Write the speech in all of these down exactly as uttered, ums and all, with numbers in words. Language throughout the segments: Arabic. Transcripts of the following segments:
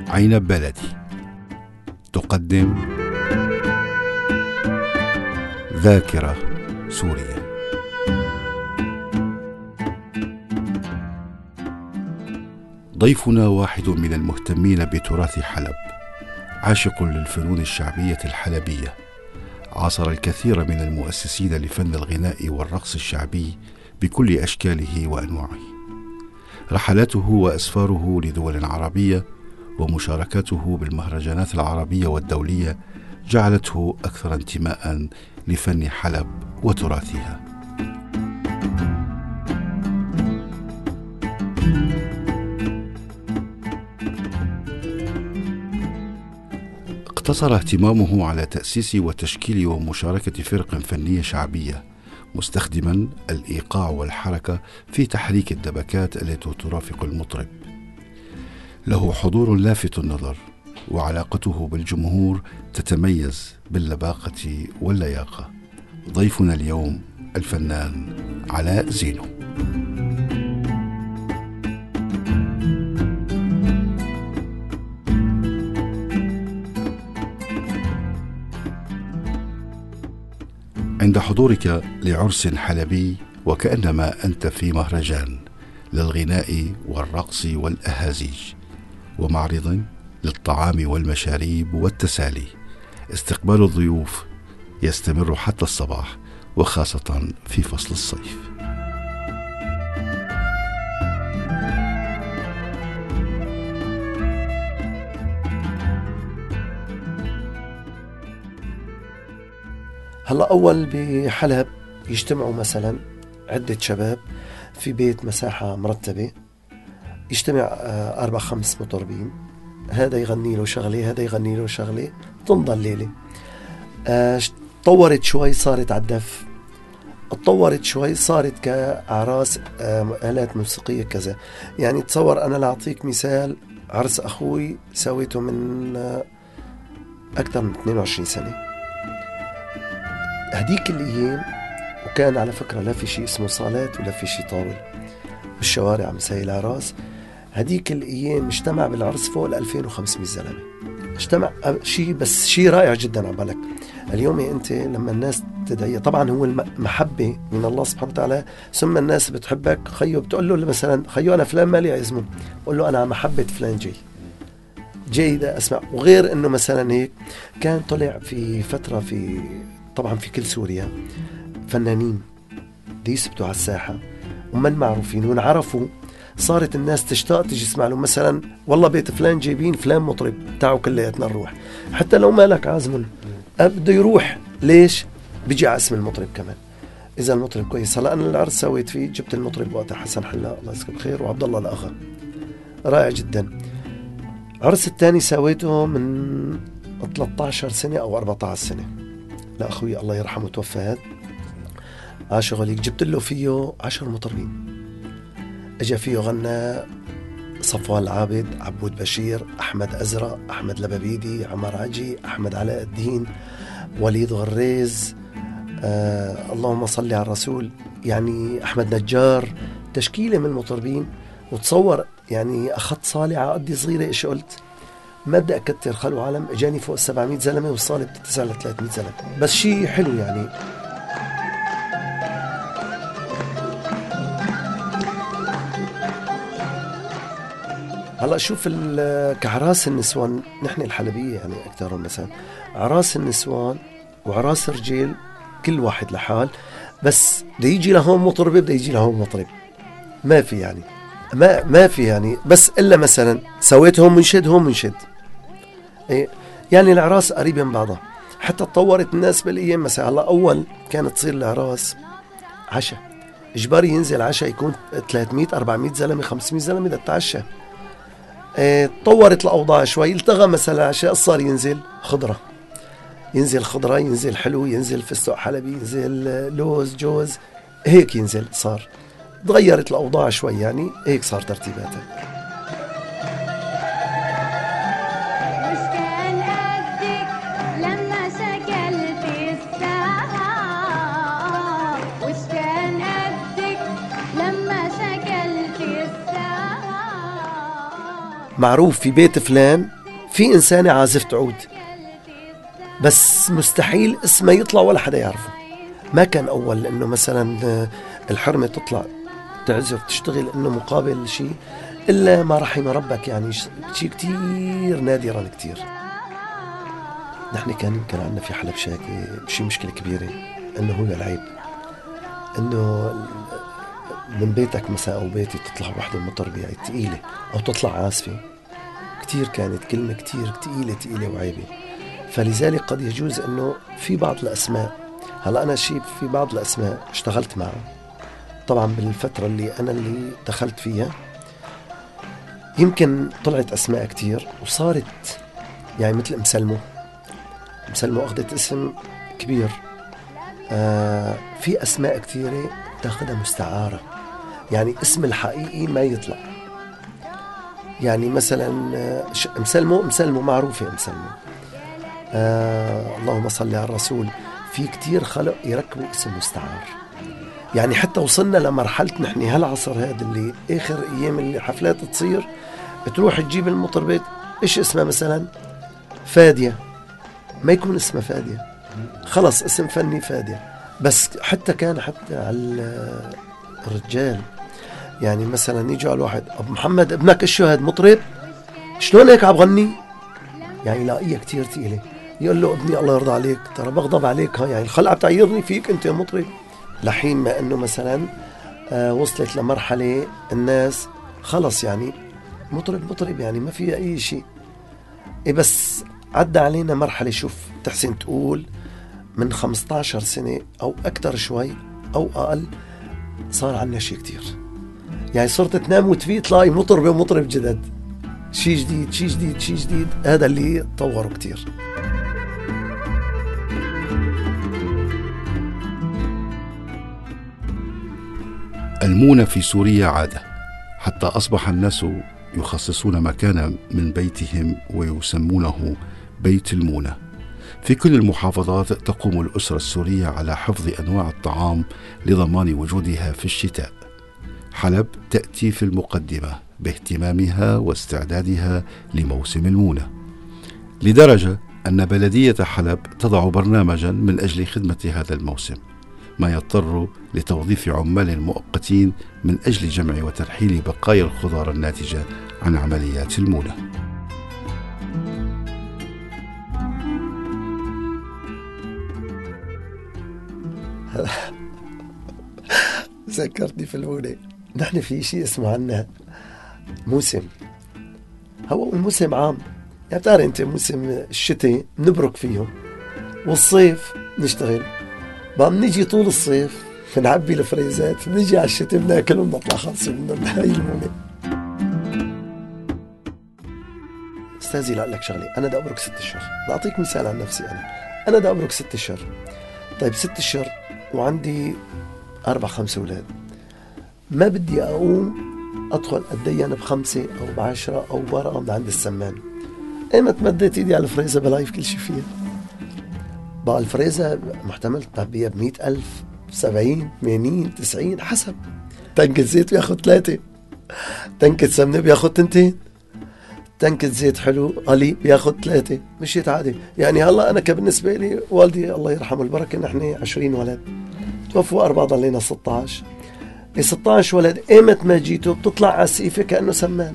عنب بلدي تقدم ذاكرة سوريا. ضيفنا واحد من المهتمين بتراث حلب، عاشق للفنون الشعبية الحلبية، عاصر الكثير من المؤسسين لفن الغناء والرقص الشعبي بكل أشكاله وأنواعه. رحلاته وأسفاره لدول عربية ومشاركته بالمهرجانات العربية والدولية جعلته أكثر انتماء لفن حلب وتراثها. اقتصر اهتمامه على تأسيس وتشكيل ومشاركة فرق فنية شعبية، مستخدما الإيقاع والحركة في تحريك الدبكات التي ترافق المطرب. له حضور لافت النظر، وعلاقته بالجمهور تتميز باللباقة واللياقة. ضيفنا اليوم الفنان علاء زينو. عند حضورك لعرس حلبي وكأنما أنت في مهرجان للغناء والرقص والأهازيج، ومعرض للطعام والمشاريب والتسالي. استقبال الضيوف يستمر حتى الصباح، وخاصة في فصل الصيف. هلا أول بحلب يجتمعوا مثلا عدة شباب في بيت مساحة مرتبة، يجتمع أربع خمس مطربين، هذا يغني له شغلة هذا يغني له شغلة، تنضل ليلة. أه تطورت شوي صارت عالدف، تطورت شوي صارت كأعراس آلات موسيقية كذا. يعني تصور أنا لأعطيك مثال، عرس أخوي سويته من أكثر من اثنين وعشرين سنة. هديك الأيام وكان على فكرة لا في شيء اسمه صالات ولا في شيء طاول بالشوارع مساي العراس. هديك الأيام اجتمع بالعرس فوق ألفين وخمسمية زلمة، اجتمع شيء بس شيء رائع جدا. عبالك اليوم أنت لما الناس تدعي، طبعا هو المحبة من الله سبحانه وتعالى، ثم الناس بتحبك خيو، بتقول له مثلا خيو أنا فلان مالي عزمه، بقول له أنا محبة فلان جاي جاي ده أسمع. وغير أنه مثلا هيك كان طلع في فترة في طبعا في كل سوريا فنانين دي يثبتوا على الساحة ومن معروفين وانعرفوا، صارت الناس تشتاق تجي تسمع له. مثلا والله بيت فلان جايبين فلان مطرب، تعالوا كلياتنا نروح، حتى لو ما لك عازم بده يروح. ليش؟ بيجي على اسم المطرب كمان اذا المطرب كويس. هلا انا العرس سويت فيه جبت المطرب وقتها حسن حلاق الله يذكره بخير وعبد الله الاغا، رائع جدا. عرس الثاني سويته من ثلاثة عشر سنة او أربعة عشر سنة لأخوي الله يرحمه توفى، هاد عاشغليك جبت له فيه عشر مطربين. اجا فيه غنى صفوان العابد، عبود بشير، أحمد أزرق، أحمد لبابيدي، عمر عجي، أحمد علاء الدين، وليد غريز، آه اللهم صل على الرسول، يعني أحمد نجار، تشكيلة من المطربين. وتصور يعني أخذت صالة على قدي صغيرة، إيش قلت ما بدي أكتر خلو عالم، اجاني فوق سبعمية زلمة والصالة بتتسع ل ثلاثمية زلمة، بس شيء حلو يعني. هلا شوف كعراس النسوان، نحن الحلبية يعني أكثر مثلا عراس النسوان وعراس الرجال كل واحد لحال، بس بده يجي لهون مطرب بده يجي لهون مطرب، ما في يعني ما ما في يعني بس إلا مثلا سويت هون منشد هون منشد. إيه يعني العراس قريبة من بعضها. حتى تطورت الناس بالأيام. مثلا هلا أول كانت تصير العراس عشاء إجباري، ينزل عشاء يكون ثلاثمية أربعمية زلمة خمسمية زلمة بدها تتعشى. اه تطورت الأوضاع شوي، التغى مثلا عشاء صار ينزل خضرة، ينزل خضرة، ينزل حلو، ينزل فستق حلبي، ينزل لوز جوز، هيك ينزل. صار تغيرت الأوضاع شوي يعني، هيك صار ترتيباتها. معروف في بيت فلان في إنسانة عازفة عود بس مستحيل اسمها يطلع ولا حدا يعرفه. ما كان أول لأنه مثلا الحرمة تطلع تعزف تشتغل إنه مقابل شيء إلا ما رحم ربك، يعني شيء كتير نادرا كتير. نحن كان يمكن عندنا في حلب شاكي شيء مشكلة كبيرة إنه هو العيب، إنه من بيتك مساء أو بيتي تطلع واحدة مطربة يعني تقيلة أو تطلع عازفة، كتير كانت كلمة كتير تقيلة تقيلة وعيبة. فلذلك قد يجوز إنه في بعض الأسماء، هلا أنا شيء في بعض الأسماء اشتغلت معها طبعا بالفترة اللي أنا اللي دخلت فيها، يمكن طلعت أسماء كتير وصارت يعني مثل مسلمو. مسلمو أخذت اسم كبير. آه في أسماء كتيرة تاخدها مستعارة، يعني اسم الحقيقي ما يطلع. يعني مثلا مسلمو مسلمو معروفة مسلمو. آه اللهم صل على الرسول. في كتير خلق يركبوا اسم مستعار، يعني حتى وصلنا لمرحلة نحن هالعصر هذا اللي آخر أيام اللي حفلات تصير تروح تجيب المطربات إيش اسمها مثلا فادية، ما يكون اسمها فادية، خلص اسم فني فادية. بس حتى كان حتى على الرجال يعني مثلا يجي على الواحد أبو محمد ابنك إيش هاد مطرب شلون هيك عم غني، يعني لاقيه كتير تقيلة. يقول له ابني الله يرضى عليك ترى بغضب عليك، ها يعني الخلعة بتعيرني فيك انت يا مطرب. لحين ما انه مثلا آه وصلت لمرحلة الناس خلص يعني مطرب مطرب يعني ما فيها اي شيء. إيه بس عدى علينا مرحلة، شوف تحسن تقول من خمسة عشر سنة او اكتر شوي او اقل صار عنا شيء كتير، يعني صرت تنام وتفيق تلاقي مطرب ومطرب جدد، شيء جديد شيء جديد شيء جديد. هذا اللي طوروا كتير. المونة في سوريا عادة، حتى أصبح الناس يخصصون مكانا من بيتهم ويسمونه بيت المونة. في كل المحافظات تقوم الأسرة السورية على حفظ أنواع الطعام لضمان وجودها في الشتاء. حلب تأتي في المقدمة باهتمامها واستعدادها لموسم المونة، لدرجة أن بلدية حلب تضع برنامجا من أجل خدمة هذا الموسم، ما يضطر لتوظيف عمال مؤقتين من أجل جمع وترحيل بقايا الخضار الناتجة عن عمليات المونة. ذكرتني في المونة. نحن في شيء اسمه عنا موسم، هو الموسم عام، يعني بتعرف انت موسم الشتاء نبرك فيه والصيف نشتغل، بقى بنيجي طول الصيف بنعبي الفريزات، بنيجي على الشتاء بناكلهم بنطلع خالصين منهم. هاي المونة. استاذي لا لك شغلة، انا دا ابرك ست اشهر، بدي اعطيك مثال عن نفسي. انا انا دا ابرك ست اشهر. طيب ست اشهر وعندي اربع خمس اولاد، ما بدي اقوم ادخل اتدين بخمسة او بعشرة او ورقة من عند السمان. ايمت مديت ايدي على الفريزة بلايف كل شي فيها. بقى الفريزة محتمل تعبيها بمئة ألف، سبعين، ثمانين، تسعين حسب. تنكة زيت بياخد ثلاثة، تنكة سمنة بياخد تنتين، تنكة زيت حلو قلي بياخد ثلاثة. مشيت عادي يعني. هلا أنا كبالنسبة لي والدي الله يرحمه البركة نحن عشرين ولد، توفوا أربعة ضلينا ستة عشر. ستة عشر ولد ايمت ما جيتوا بتطلع على السقيفة كأنه سمان،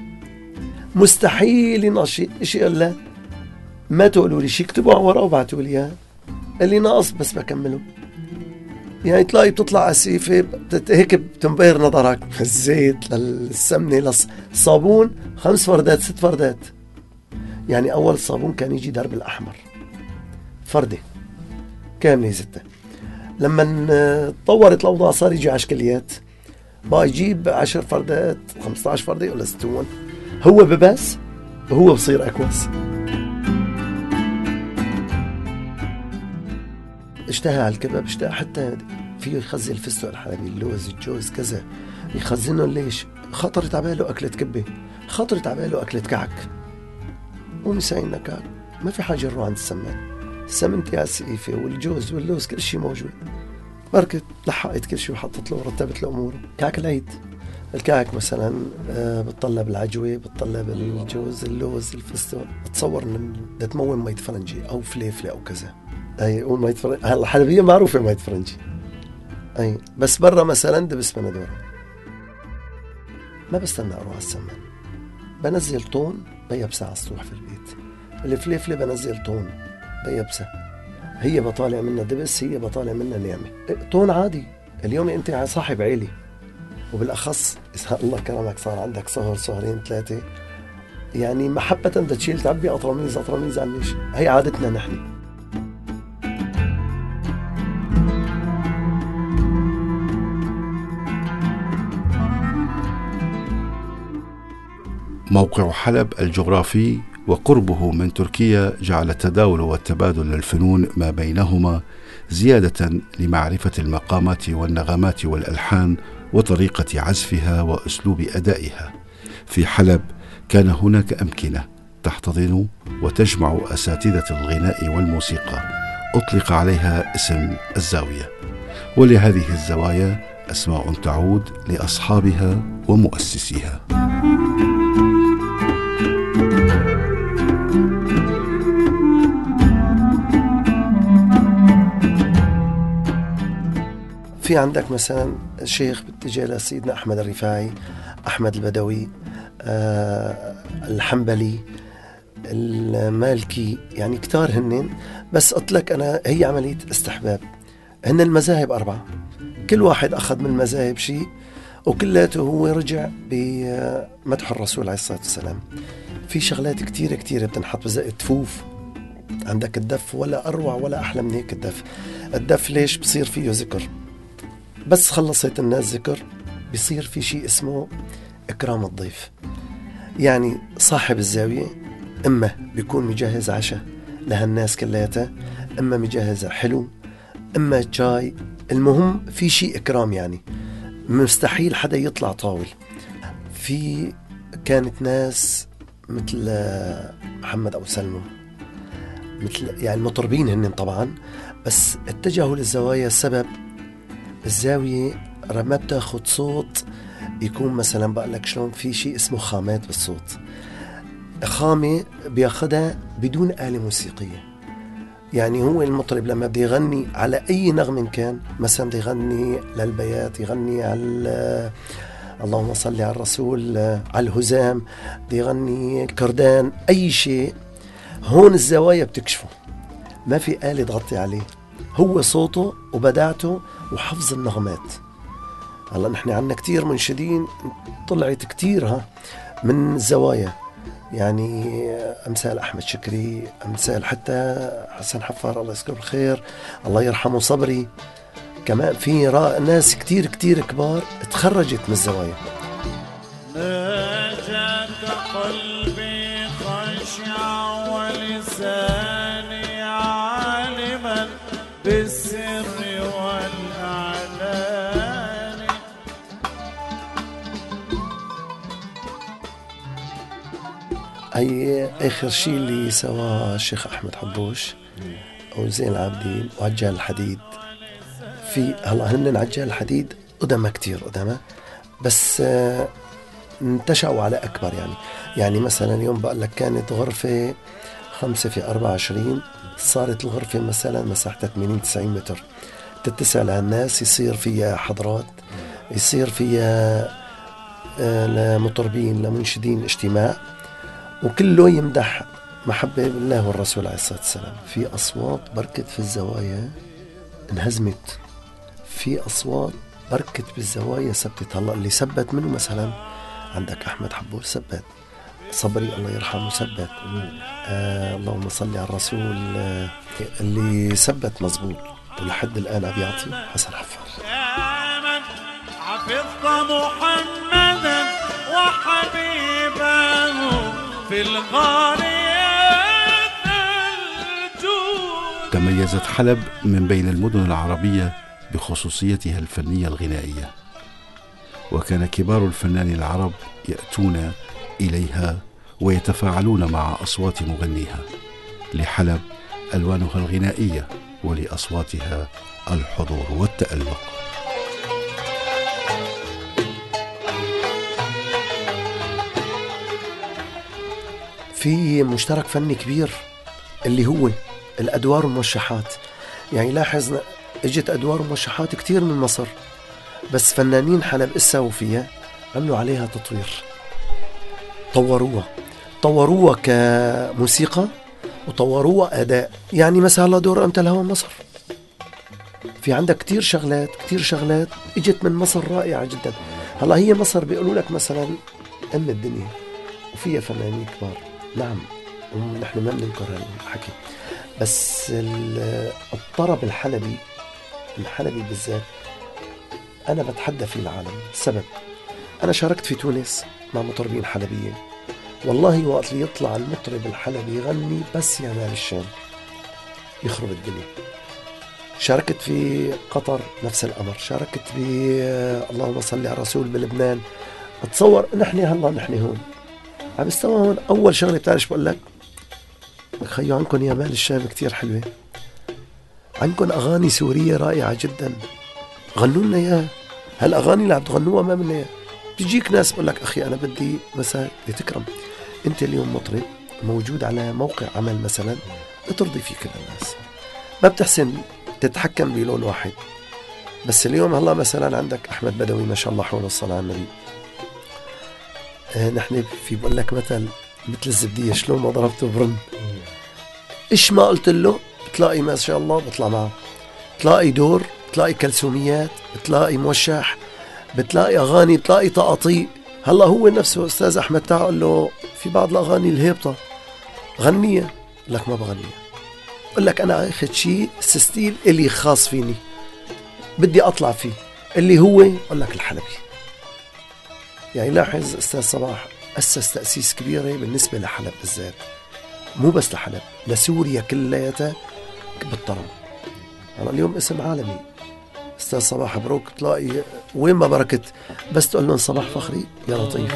مستحيل ينقص شيء إلا ما تقولوا لي شيء، اكتبوا على ورقة وبعتوا لي اياه اللي ناقص بس بكمله. يعني تلاقي بتطلع على السقيفة هيك بتنبهر نظرك، الزيت للسمنة للصابون خمس فردات ست فردات. يعني أول الصابون كان يجي درب الأحمر فردة كاملة زتة، لما تطورت الأوضاع صار يجي عشكليات، بقى يجيب عشر فردات خمسة عشر فردة ولا ستون، هو ببس وهو بصير أكوس. اشتهى على الكباب، اشتهى حتى فيه يخزن الفستق الحلبي، اللوز، الجوز، كذا يخزنه. ليش؟ خطرت عباله أكلة كبة، خطرت عباله أكلة كعك، ومساينا كعك، ما في حاجة نروح عند السمان. السمنتي على السقيفة والجوز واللوز كل شيء موجود، بركت لحقت كل شيء وحطت له ورتبت له أموره. كعك العيد الكعك مثلا بتطلب العجوة، بتطلب الجوز، اللوز، الفستق. بتصور ان بدها تمون مية فرنجي او فليفلة او كذا. اي قول مية فرنجي. هلا الحلبية معروفة مية فرنجي. اي بس برا مثلا دبس بندورة. ما بستنى اروح على السمان، بنزل طون بيبسة على السطوح في البيت. الفليفلة بنزل طون بيبسة، هي بطالع منها دبس، هي بطالع منها نعمة. طون عادي. اليوم انت صاحب عيلة، وبالأخص إذا الله كرمك صار عندك صهر صهرين ثلاثة، يعني محبة بدها تشيل تعبي أطرميز أطرميز عن ليش. هي عادتنا نحن. موقع حلب الجغرافي وقربه من تركيا جعل التداول والتبادل للفنون ما بينهما زيادة لمعرفة المقامات والنغمات والألحان وطريقة عزفها وأسلوب أدائها. في حلب كان هناك أمكنة تحتضن وتجمع أساتذة الغناء والموسيقى أطلق عليها اسم الزاوية، ولهذه الزوايا أسماء تعود لأصحابها ومؤسسيها. في عندك مثلا شيخ باتجاه لسيدنا أحمد الرفاعي، أحمد البدوي، أه الحنبلي، المالكي، يعني كتار هنن. بس أطلق أنا هي عملية استحباب. هن المذاهب أربعة، كل واحد أخذ من المذاهب شيء، وكلاته هو رجع بمدح الرسول عليه الصلاة والسلام. في شغلات كتيرة كتيرة بتنحط زي التفوف. عندك الدف، ولا أروع ولا أحلى من هيك الدف. الدف ليش بصير فيه ذكر؟ بس خلصت الناس ذكر بيصير في شيء اسمه إكرام الضيف. يعني صاحب الزاوية إما بيكون مجهز عشاء لهالناس كلياتها، إما مجهز حلو، إما شاي. المهم في شيء إكرام، يعني مستحيل حدا يطلع طاول. في كانت ناس مثل محمد أبو سلمى، مثل يعني المطربين هن طبعا، بس اتجهوا للزوايا. السبب الزاوية ما بتاخد صوت يكون مثلا بقول لك شلون، في شيء اسمه خامات بالصوت. خامة بياخدها بدون آلة موسيقية. يعني هو المطرب لما بده يغني على أي نغم كان، مثلا بده يغني للبيات، يغني على اللهم صل على الرسول، على الهزام، بده يغني الكردان، أي شيء، هون الزوايا بتكشفه. ما في آلة تغطي عليه، هو صوته وبداعته وحفظ النغمات. هلا نحن عنا كتير منشدين طلعت كتير ها من الزوايا، يعني أمثال أحمد شكري، أمثال حتى حسن حفار الله يذكره بالخير، الله يرحمه صبري. كمان في ناس كتير كتير كبار تخرجت من الزوايا. ناجاك قلبي خشع ولساني عالما بالسر والأعلان. هي آخر شيء اللي سواه الشيخ أحمد حبوش وزين العابدين وعجال الحديد. في هلا هن عجال الحديد قدما كتير قدما، بس آه انتشأوا على أكبر. يعني يعني مثلا اليوم بقول لك كانت غرفة خمسة في أربعة وعشرين، صارت الغرفة مثلا مساحتها ثمانين تسعين متر، تتسع للناس، يصير فيها حضرات، يصير فيها آه لمطربين لمنشدين اجتماع، وكله يمدح محبة بالله والرسول عليه الصلاة والسلام. في أصوات بركت في الزوايا انهزمت، في أصوات بركت بالزوايا ثبتت. هلا اللي ثبت منه مثلا عندك أحمد حبوش ثبت، صبري الله يرحمه ثبت، آه اللهم صل على الرسول، آه اللي ثبت مزبوط ولحد الآن عم يعطي حسن حفار. يا من حفظت محمدا وحبيبه في الغار. تميزت حلب من بين المدن العربية بخصوصيتها الفنية الغنائية، وكان كبار الفنانين العرب يأتون إليها ويتفاعلون مع أصوات مغنيها. لحلب ألوانها الغنائية ولأصواتها الحضور والتألق. في مشترك فني كبير اللي هو الأدوار والموشحات. يعني لاحظ اجت أدوار وموشحات كتير من مصر، بس فنانين حلب اسوا فيها، عملوا عليها تطوير، طوروها طوروها كموسيقى وطوروها أداء. يعني مثلا دور أمتى الهوى مصر، في عندك كتير شغلات كتير شغلات اجت من مصر رائعة جدا. هلا هي مصر بيقولوا لك مثلا أم الدنيا وفيها فنانين كبار، نعم ونحن ما بننكر هالحكي، بس الطرب الحلبي الحلبي بالذات أنا بتحدى فيه العالم. السبب أنا شاركت في تونس مع مطربين حلبيين، والله وقت اللي يطلع المطرب الحلبي يغني بس يا مال الشام يخرب الدنيا. شاركت في قطر نفس الأمر، شاركت ب اللهم صل على الرسول بلبنان. اتصور نحن هلا نحن هون عم استوى هون، أول شغلة بتعرف بقول لك خيو عنكم يا مال الشام كتير حلوة، عنكم أغاني سورية رائعة جدا، غنوا لنا إياها. هالأغاني اللي عم تغنوها ما منا إياها. بيجيك ناس بقول لك أخي أنا بدي مثلا لتكرم أنت اليوم مطرب موجود على موقع عمل مثلا ترضي فيه كل الناس، ما بتحسن تتحكم بلون واحد. بس اليوم هلا مثلا عندك أحمد بدوي ما شاء الله حول الصلاة على النبي، آه نحن في بقول لك مثل مثل الزبدية شلون ما ضربته برن، إيش ما قلت له بتلاقي ما شاء الله بطلع معه، بتلاقي دور، بتلاقي كلثوميات، بتلاقي موشح، بتلاقي أغاني، بتلاقي تقاطيع. هلا هو نفسه أستاذ أحمد تعال قال له في بعض الأغاني الهيبطة غنية، لك ما بغنيها، قل لك أنا أخذ شيء ستيل اللي خاص فيني بدي أطلع فيه اللي هو قل لك الحلبي. يعني لاحظ أستاذ صباح أسس تأسيس كبيرة بالنسبة لحلب بالذات، مو بس لحلب، لسوريا كلياتها بالطرب. أنا اليوم اسم عالمي أستاذ صباح بروك، تلاقي وين ما بركت بس تقول لهم صباح فخري يا لطيف.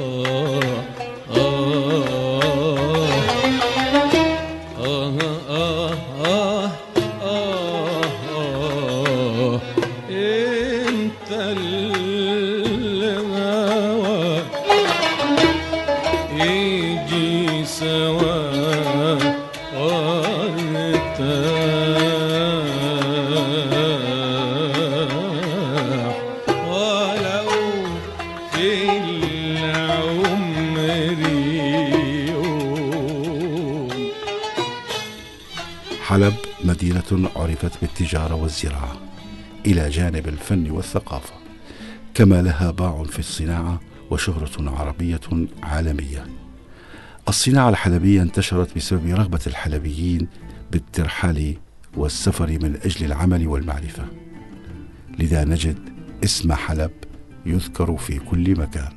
حلب مدينة عرفت بالتجارة والزراعة إلى جانب الفن والثقافة، كما لها باع في الصناعة وشهرة عربية عالمية. الصناعة الحلبية انتشرت بسبب رغبة الحلبيين بالترحال والسفر من أجل العمل والمعرفة، لذا نجد اسم حلب يذكر في كل مكان.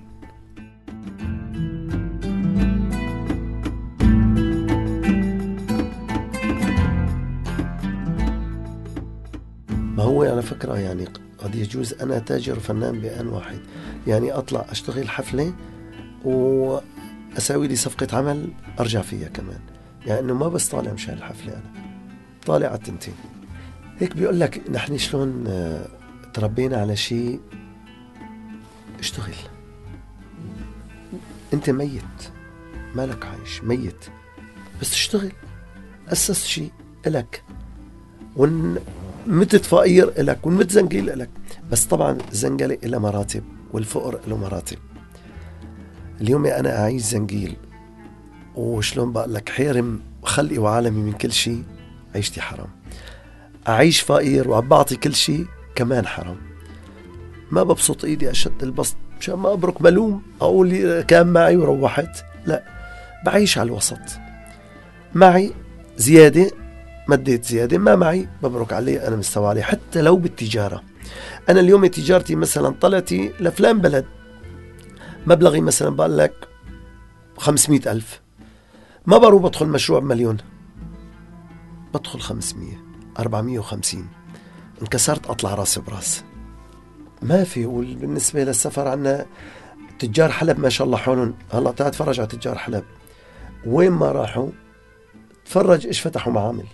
ما هو على فكرة يعني قد يجوز أنا تاجر فنان بآن واحد، يعني أطلع أشتغل حفلة وأساوي لي صفقة عمل أرجع فيها كمان، يعني أنه ما بس طالع مشان الحفلة، أنا طالع على التنتين. هيك بيقول لك نحن شلون تربينا على شيء، اشتغل أنت ميت مالك عايش ميت، بس اشتغل، أسس شيء إلك، ون متت فقير إلك والمت زنقيل إلك. بس طبعا الزنقلة إلى مراتب والفقر له مراتب. اليوم أنا أعيش زنقيل وشلون بقول لك حيرم خلقي وعالمي من كل شيء، عيشتي حرام. أعيش فقير وعم بعطي كل شيء كمان حرام. ما ببسط إيدي أشد البسط مشان ما أبرك ملوم أقول كان معي وروحت، لا، بعيش على الوسط، معي زيادة مديت زيادة، ما معي ببرك عليه، أنا مستوى عليه. حتى لو بالتجارة، أنا اليوم تجارتي مثلا طلعتي لفلان بلد مبلغي مثلا بقول لك خمسمائة ألف، ما برو بدخل مشروع بمليون، بدخل خمسمية أربعمية وخمسين، انكسرت أطلع راسي براس. ما في. وبالنسبة للسفر عنا تجار حلب ما شاء الله حولهم، هلا تعال تفرج على تجار حلب وين ما راحوا، تفرج إيش فتحوا معامل،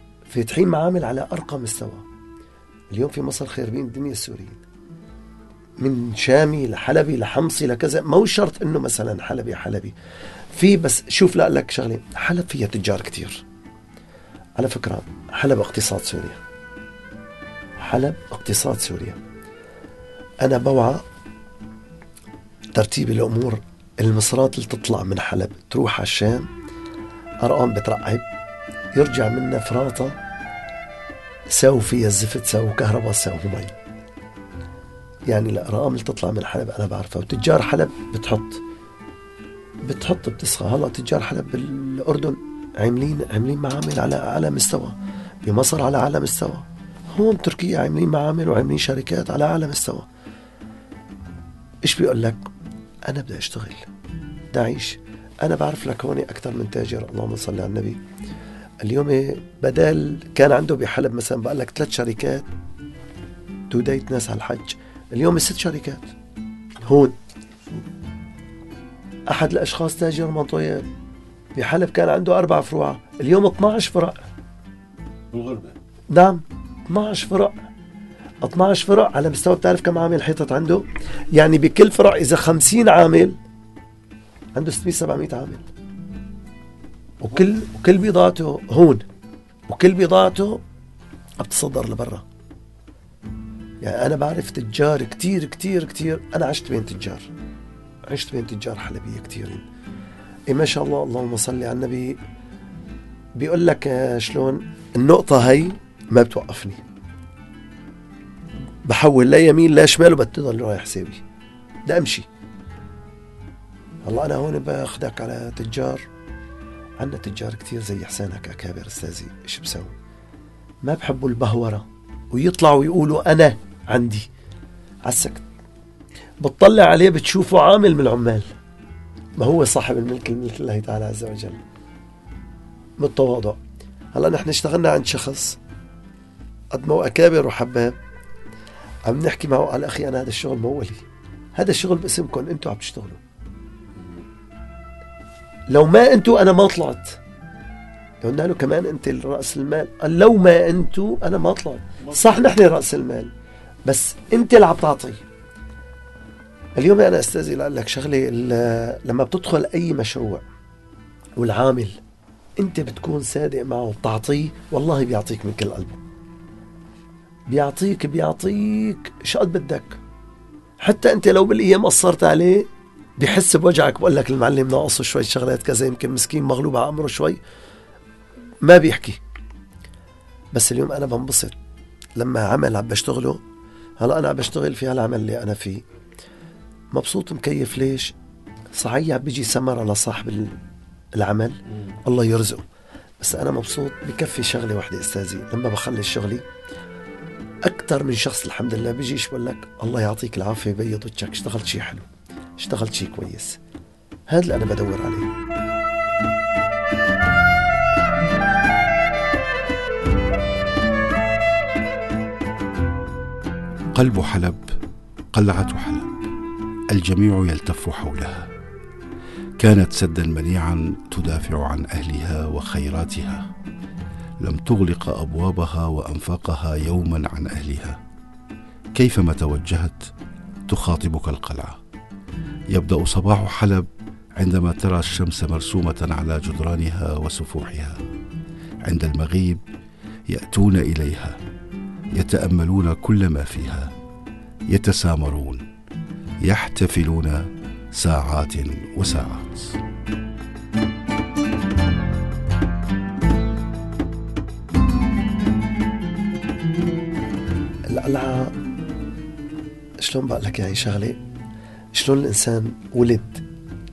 فاتحين معامل على أرقى مستوى. اليوم في مصر خيربين الدنيا السوريين، من شامي لحلبي لحمصي لكذا، ما هو شرط انه مثلا حلبي حلبي في. بس شوف لا لك شغله، حلب فيها تجار كتير على فكره. حلب اقتصاد سوريا، حلب اقتصاد سوريا. انا بوعى ترتيب الامور، المصرات اللي تطلع من حلب تروح على الشام ارقام بترعب، يرجع منا فراطه ساو فيها الزفت، ساو كهرباء، ساو مي. يعني الارقام اللي تطلع من حلب انا بعرفها. وتجار حلب بتحط بتحط بتسخى. هلا تجار حلب بالاردن عاملين عاملين معامل على اعلى مستوى، بمصر على اعلى مستوى، هون تركيا عاملين معامل وعاملين شركات على اعلى مستوى. ايش بيقول لك؟ انا بدي اشتغل، بدي اعيش. انا بعرف لك هون اكثر من تاجر، اللهم صل على النبي. اليوم بدل كان عنده بحلب مثلا بقول لك ثلاث شركات توديت ناس على الحج، اليوم ست شركات. هون احد الاشخاص تاجر منطقه بحلب كان عنده اربع فروع، اليوم اثنعش فرع بالغربه. نعم اثنعش فرع، اثنعش فرع على مستوى. بتعرف كم عامل حيطت عنده؟ يعني بكل فرع اذا خمسين عامل عنده ستمية سبعمية عامل، وكل وكل بضاعته هون، وكل بضاعته بتصدر لبرا. يعني انا بعرف تجار كتير كتير كتير. انا عشت بين تجار، عشت بين تجار حلبية كتيرين. إيه ما شاء الله، اللهم صل على النبي. بيقول لك شلون النقطة هي ما بتوقفني، بحول لا يمين لا شمال وبتضل رايح ساوي، بدي امشي. هلا انا هون باخدك على تجار. عندنا تجار كتير زي حسانك اكابر استاذي، ايش بسوي؟ ما بحبوا البهورة ويطلعوا يقولوا انا عندي عالسكت. بتطلع عليه بتشوفه عامل من العمال، ما هو صاحب الملك، الملك الله تعالى عز وجل، بالتواضع. هلا نحن اشتغلنا عند شخص قد ما هو اكابر وحباب، عم نحكي معه قال اخي انا هذا الشغل مو لي، هذا الشغل باسمكم، انتوا عم تشتغلوا، لو ما انتوا انا ما طلعت. قلنا له كمان انت رأس المال، قال لو ما انتوا انا ما طلعت. صح نحن رأس المال بس انت اللي عم تعطي. اليوم انا استاذي لاقول لك شغله، لما بتدخل اي مشروع والعامل انت بتكون صادق معه وبتعطيه، والله بيعطيك من كل قلبه، بيعطيك بيعطيك شو قد بدك. حتى انت لو بالايام قصرت عليه بيحس بوجعك، بقول لك المعلم ناقصه شوي شغلات كذا، يمكن مسكين مغلوب على امره شوي، ما بيحكي. بس اليوم انا بنبسط لما عمل عم بشتغله. هلا انا عم بشتغل في هالعمل اللي انا فيه مبسوط مكيف. ليش؟ صحيح بيجي ثمرة لصاحب العمل الله يرزقه، بس انا مبسوط. بكفي شغله واحده استاذي، لما بخلص شغلي اكثر من شخص الحمد لله بيجيش بقول لك الله يعطيك العافيه، بيض وجهك، اشتغلت شيء حلو، اشتغلت شيء كويس. هذا اللي انا بدور عليه. قلب حلب، قلعة حلب، الجميع يلتف حولها. كانت سدا منيعا تدافع عن أهلها وخيراتها، لم تغلق أبوابها وأنفاقها يوما عن أهلها. كيفما توجهت تخاطبك القلعة. يبدأ صباح حلب عندما ترى الشمس مرسومة على جدرانها وسفوحها. عند المغيب يأتون إليها، يتأملون كل ما فيها، يتسامرون، يحتفلون ساعات وساعات. القلعة شلون بقول لك يعني شغلة، شلون الإنسان ولد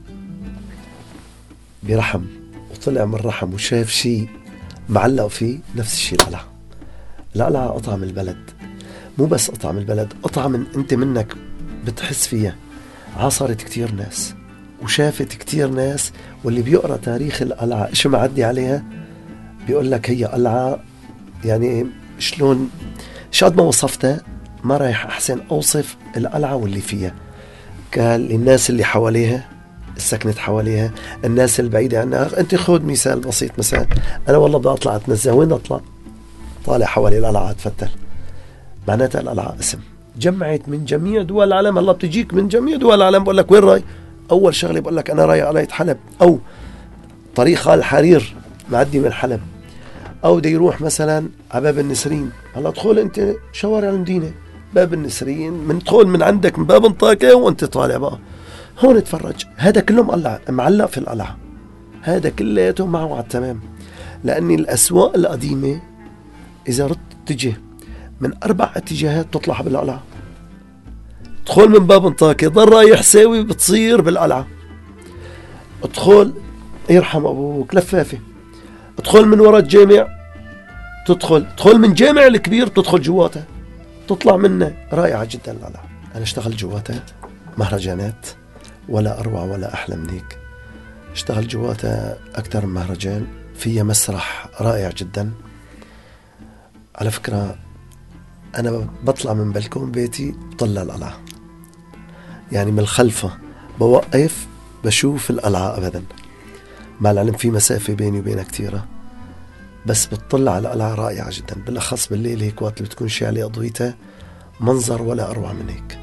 برحم وطلع من رحم وشاف شيء معلق فيه، نفس الشيء القلعة. القلعة قطعة من البلد، مو بس قطعة من البلد، قطعة من أنت منك بتحس فيها. عاصرت كتير ناس وشافت كتير ناس، واللي بيقرأ تاريخ القلعة إيش معدي عليها بيقول لك هي قلعة يعني شلون شاد ما وصفتها ما رايح أحسن أوصف القلعة واللي فيها. كالناس اللي حواليها، السكنت حواليها، الناس البعيدة عنها. أنت خذ مثال بسيط، مثلا أنا والله بدي أطلع أتنزه، وين أطلع؟ طالع حوالي القلعة أتفتل، معناتها القلعة اسم. جمعت من جميع دول العالم. هلا بتجيك من جميع دول العالم بقول لك وين راي؟ أول شغلة بقول لك أنا راي على قلعة حلب، أو طريق خال حرير معدي من حلب، أو دي يروح مثلا على باب النسرين. هلا ادخل أنت شوارع المدينة، باب النسرين من تدخل من عندك من باب انطاكية وأنت طالع بقى هون تفرج. هذا كله مقلع معلق في القلعة، هذا كلياته معه على التمام. لأن الأسواق القديمة إذا ردت تجي من أربع اتجاهات تطلع بالقلعة. ادخل من باب انطاكية ضل رايح ساوي بتصير بالقلعة. ادخل يرحم أبوك لفافة، ادخل من وراء الجامع تدخل، ادخل من جامع الكبير تدخل جواتها تطلع منه. رائعة جدا القلعة. أنا اشتغل جواتها مهرجانات ولا أروع ولا أحلى من هيك. اشتغل جواتها أكثر من مهرجان، فيها مسرح رائع جدا. على فكرة أنا بطلع من بلكون بيتي بطلع القلعة، يعني من الخلفة بوقف بشوف القلعة أبدا، مع العلم في مسافة بيني وبينها كتيرة، بس بتطلع على القلعة رائعة جدا. بالأخص بالليل هيك وقت اللي بتكون شعلة أضويتها منظر ولا أروع من هيك.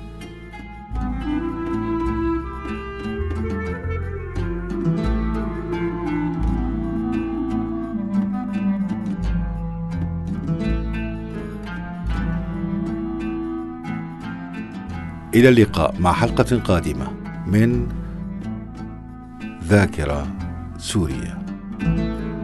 إلى اللقاء مع حلقة قادمة من ذاكرة سوريا.